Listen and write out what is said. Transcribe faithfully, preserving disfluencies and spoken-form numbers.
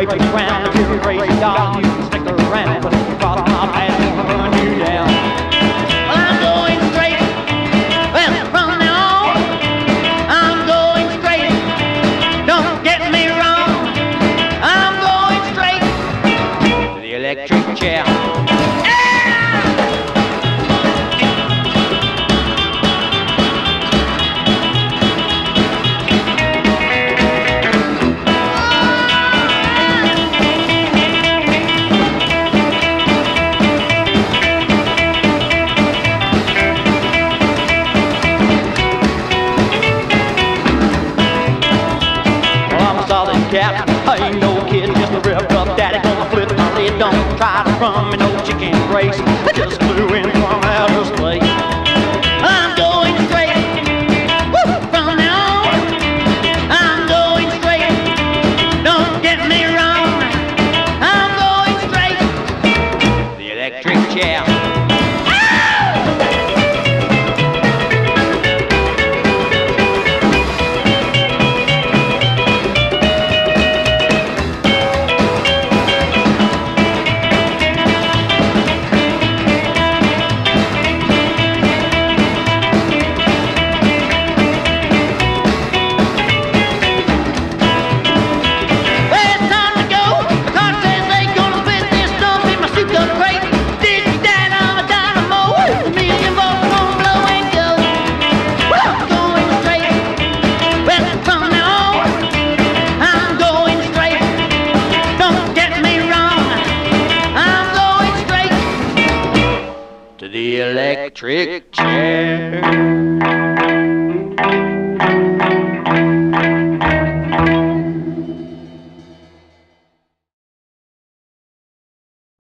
right around. If you're a crazy dog, you can stick around. But if you cross my path, I'm gonna run you down. Well, I'm going straight. Well, from now on, I'm going straight. Don't get me wrong. I'm going straight To the electric chair. Cap. I ain't no kid, just a ripped up daddy. Gonna flip my lid, don't try to run me no chicken race. I just flew in from outer space. I'm going straight. Woo! From now on, I'm going straight. Don't get me wrong. I'm going straight. The electric chair. To the electric chair.